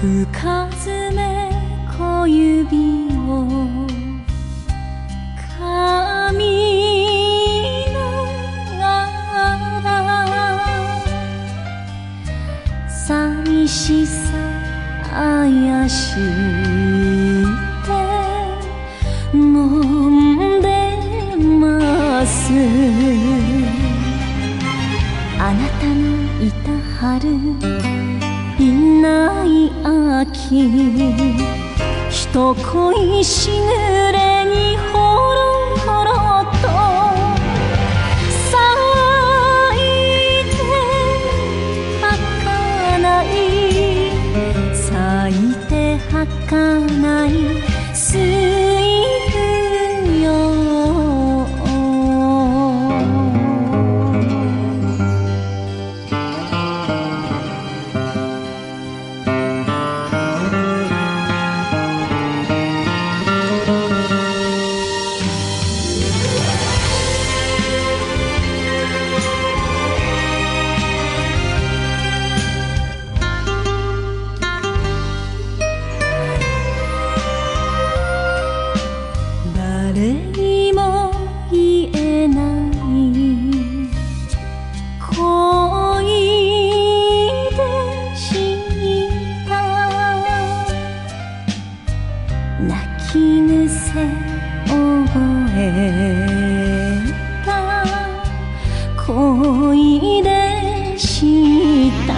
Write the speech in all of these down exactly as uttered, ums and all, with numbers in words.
深爪小指を噛みながら寂しさあやして飲んでますあなたのいた春いない秋人恋しぐれにほろほろと咲いて儚い咲いて儚い水冬よ誰にも言えない恋でした泣き癖覚えた恋でした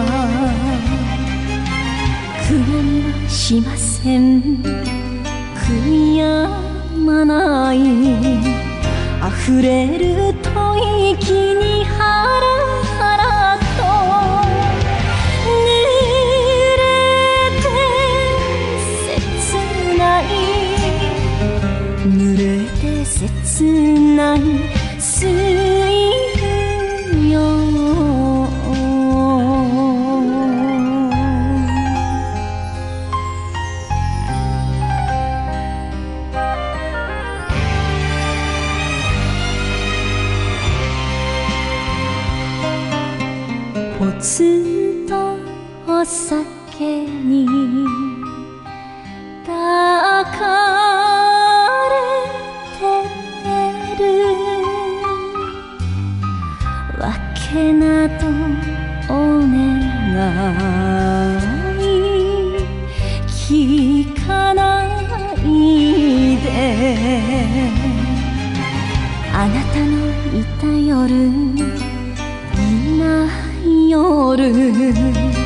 悔やみはしません悔やまない溢れる吐息にハラハラと濡れて切ない濡れて切ない水冬よぽつんとお酒に抱かれてるわけなどお願い聞かないであなたのいた夜夜